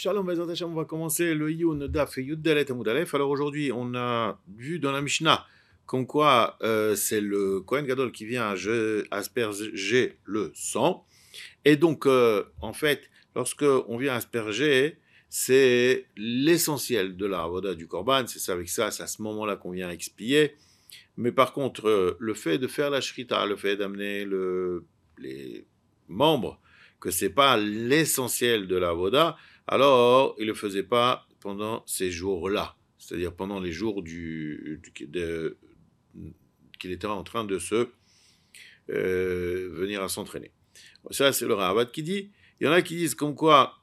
Shalom, Bezrat Hashem, on va commencer le Yun, Daf et Yud Dalet Amud Aleph. Alors aujourd'hui, on a vu dans la Mishnah comme quoi c'est le Kohen Gadol qui vient asperger le sang. Et donc, en fait, lorsque on vient asperger, c'est l'essentiel de la Avoda du Korban. C'est ça, avec ça, c'est à ce moment-là qu'on vient expier. Mais par contre, le fait de faire la Shrita, le fait d'amener les membres, que c'est pas l'essentiel de la Voda, alors il le faisait pas pendant ces jours-là, c'est-à-dire pendant les jours qu'il était en train de se venir à s'entraîner. Ça, c'est le Ravad qui dit. Il y en a qui disent comme quoi,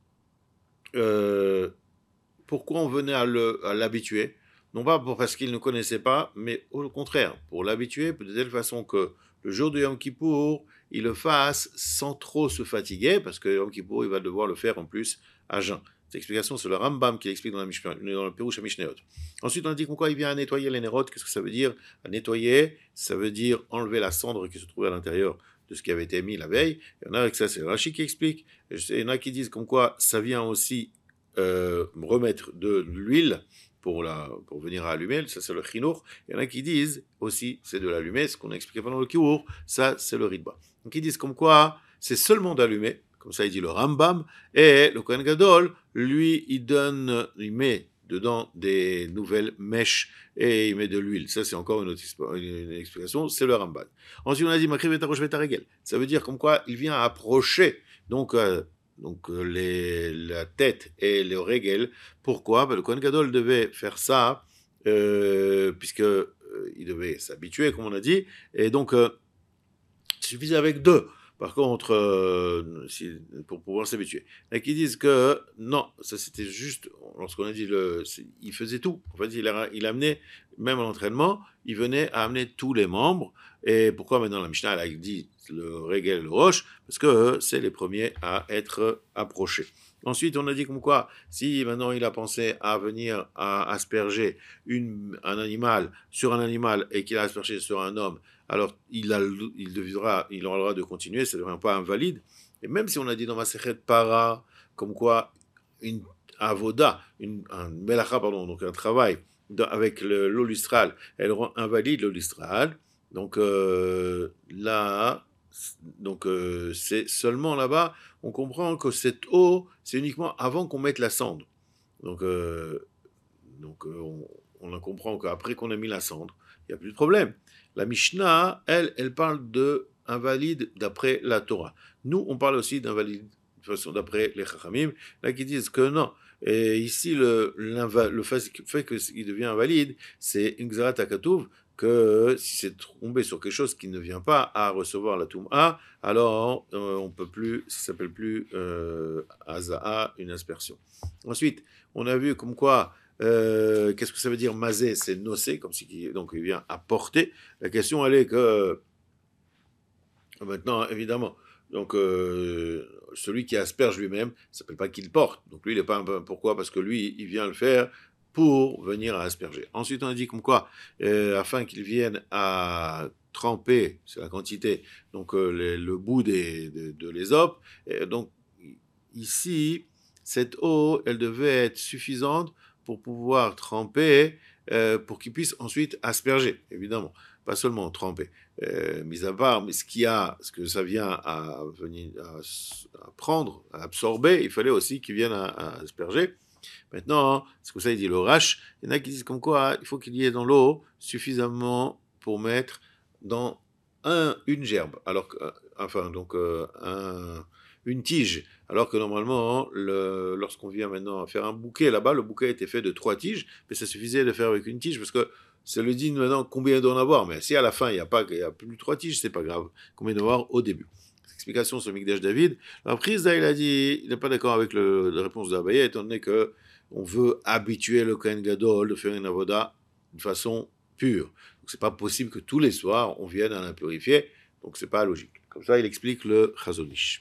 pourquoi on venait à l'habituer, non pas parce qu'il ne connaissait pas, mais au contraire, pour l'habituer de telle façon que le jour de Yom Kippour, il le fasse sans trop se fatiguer, parce que Yom Kippour, il va devoir le faire en plus à jeun. Cette explication, c'est le Rambam qui l'explique dans le Pérouche à Mishnayot. Ensuite, on a dit pourquoi il vient à nettoyer les nérotes. Qu'est-ce que ça veut dire? À nettoyer, ça veut dire enlever la cendre qui se trouvait à l'intérieur de ce qui avait été mis la veille. Il y en a avec ça, c'est Rashi qui explique. Il y en a qui disent comme quoi ça vient aussi remettre de l'huile pour venir à allumer, ça c'est le chinour. Il y en a qui disent aussi c'est de l'allumer, ce qu'on a expliqué pendant le kiour, ça c'est le ritba. Donc ils disent comme quoi c'est seulement d'allumer, comme ça il dit le Rambam, et le Kohen Gadol, lui il met dedans des nouvelles mèches et il met de l'huile. Ça c'est encore une explication, c'est le Rambam. Ensuite on a dit Makriv et Tarosh Vetaregel, ça veut dire comme quoi il vient approcher, donc la tête et le régel. Pourquoi? Le Kohen Gadol devait faire ça puisque il devait s'habituer, comme on a dit, et donc il suffisait avec deux. Par contre, pour pouvoir s'habituer. Il y en a qui disent que non, ça c'était juste, lorsqu'on a dit il faisait tout. En fait, il amenait, même à l'entraînement, il venait à amener tous les membres. Et pourquoi maintenant la Mishnah elle a dit le Régel et le Roche? Parce que c'est les premiers à être approchés. Ensuite, on a dit comme quoi, si maintenant il a pensé à venir à asperger un animal sur un animal et qu'il a aspergé sur un homme, alors il aura le droit de continuer, ça ne devient pas invalide. Et même si on a dit dans Masechet Para, comme quoi une avoda, un melacha, pardon, donc un travail avec l'eau lustrale, elle rend invalide l'eau lustrale. Donc là, c'est seulement là-bas, on comprend que cette eau, c'est uniquement avant qu'on mette la cendre. Donc, on en comprend qu'après qu'on a mis la cendre, il n'y a plus de problème. La Mishnah, elle parle de invalide d'après la Torah. Nous, on parle aussi d'invalide de façon d'après les Chachamim, là qui disent que non. Et ici, le fait qu'il devient invalide, c'est une Xarat Akatouv, que si c'est tombé sur quelque chose qui ne vient pas à recevoir la Toum'a, alors on peut plus, ça s'appelle plus Azaa, une aspersion. Ensuite, on a vu comme quoi qu'est-ce que ça veut dire mazé? C'est nocé, comme si donc il vient apporter. La question elle est que maintenant évidemment donc celui qui asperge lui-même, ça s'appelle pas qu'il porte. Donc lui il est pas pourquoi? Parce que lui il vient le faire pour venir à asperger. Ensuite on a dit comme quoi afin qu'il vienne à tremper, c'est la quantité, donc le bout de l'hysope. Donc ici cette eau elle devait être suffisante pour pouvoir tremper, pour qu'il puisse ensuite asperger, évidemment, pas seulement tremper. Mis à part, mais ce que ça vient à venir à prendre, à absorber, il fallait aussi qu'il vienne à asperger. Maintenant, c'est comme ça il dit le rash. Il y en a qui disent comme quoi il faut qu'il y ait dans l'eau suffisamment pour mettre dans une gerbe, alors que, enfin donc une tige, alors que normalement, lorsqu'on vient maintenant à faire un bouquet là-bas, le bouquet était fait de 3 tiges, mais ça suffisait de faire avec une tige, parce que ça le dit maintenant combien il doit en avoir, mais si à la fin il n'y a plus de 3 tiges, c'est pas grave, combien il doit en avoir au début. Explication sur Mikdash David. La prise, il a dit, il n'est pas d'accord avec la réponse d'Abaye, étant donné que on veut habituer le Kohen Gadol de faire une avoda de façon pure. Donc c'est pas possible que tous les soirs on vienne à la purifier, donc c'est pas logique. Comme ça, il explique le Chazon Ish.